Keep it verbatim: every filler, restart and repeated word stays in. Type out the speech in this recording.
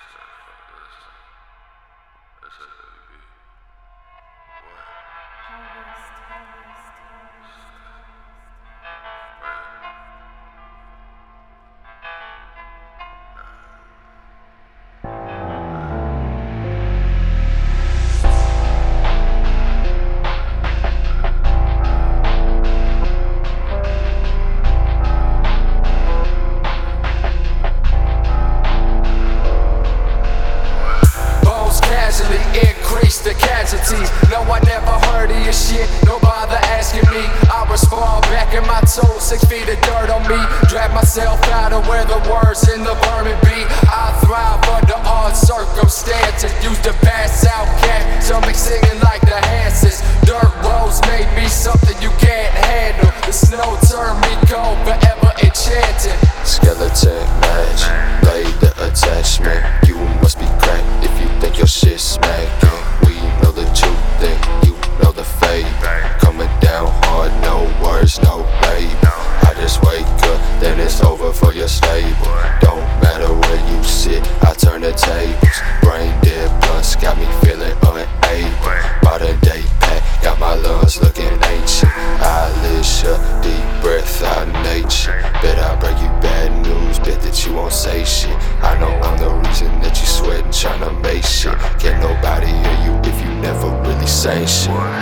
That's it, baby. What? Harvest, harvest, harvest, increase the casualties. No, I never heard of your shit, no bother asking me. I was far back in my toes, six feet of dirt on me. Drag myself out of where the words in the vermin be. I thrive under odd circumstances. Used to pass out cat, stomach singing like the Hansons. Dirt roads made me something you can't handle. The snow turned me cold, forever enchanted. Skeleton match, blade the attachment. You must be cracked if you think your shit smacking. We know the truth, then you know the fate. Coming down hard, no words, no babe. I just wake up, then it's over for your stable. Don't matter where you sit, I turn the tables. Brain dead blunts got me feeling unable. Modern day pack got my lungs looking ancient. Eyelids shut, deep breath out of nature. Bet I bring you bad news, bet that you won't say shit. I know I'm the reason that you sweating, tryna make shit. Can't nobody hear you if you never really say shit.